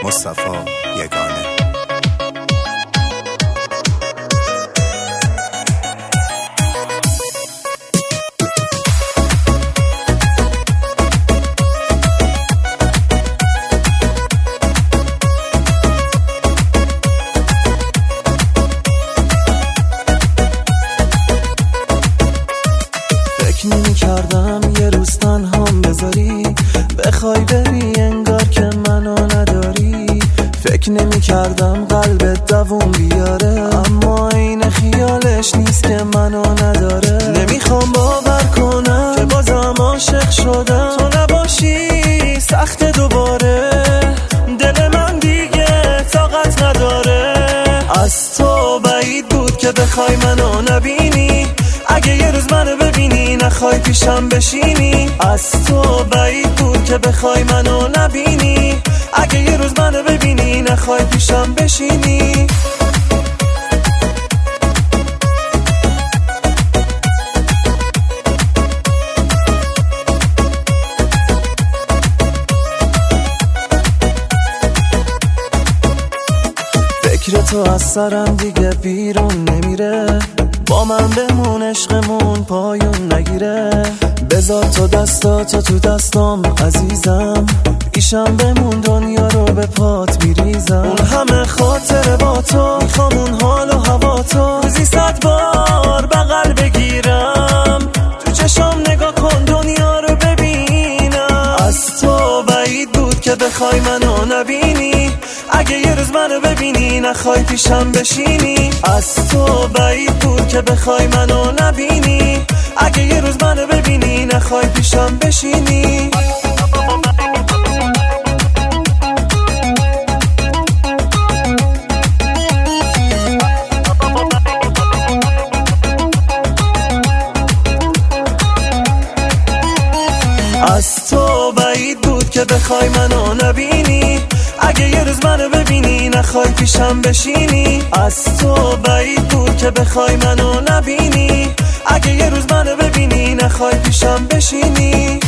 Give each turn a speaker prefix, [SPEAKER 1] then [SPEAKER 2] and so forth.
[SPEAKER 1] مصطفی یگانه.
[SPEAKER 2] فکر نمی کردم یه روز تنهام بذاری، بخوای بری انگار که منو نداری. فکر نمی کردم قلبت دووم بیاره، اما این خیالش نیست که منو نداره. نمیخوام باور کنم که بازم عاشق شدم، تو نباشی سخت دوباره. دل من دیگه طاقت نداره، از تو بعید بود که بخوای منو نبینی. اگه یه روز منو ببینی نخوای پیشم بشینی، از تو بعید بود که بخوای منو نبینی. اگه یه روز منو ببینی نخوای پیشم بشینی. فکر تو از سرم دیگه بیرون نمیره، با من بمون عشقمون پایون نگیره. بذار تو دستاتو تو دستام عزیزم، پیشم بمون دنیا رو به پات میریزم. اون همه خاطره با تو، میخوام اون حال و هوا تو روزی 100 بار بغل بگیرم. تو چشم نگاه کن دنیا رو ببینم، از تو بعید بود که بخوای منو نبینی. اگه یه روز منو ببینی نخوای پیشم بشینی، از تو بعید بود که بخوای منو نبینی. اگه یه روز منو ببینی نخوای پیشم بشینی. از تو بعید بود که بخوای منو نبینی. اگه یه روز منو ببینی نخوای پیشم بشینی، از تو بعید بود که بخوای منو نبینی. اگه یه روز منو ببینی نخوای پیشم بشینی.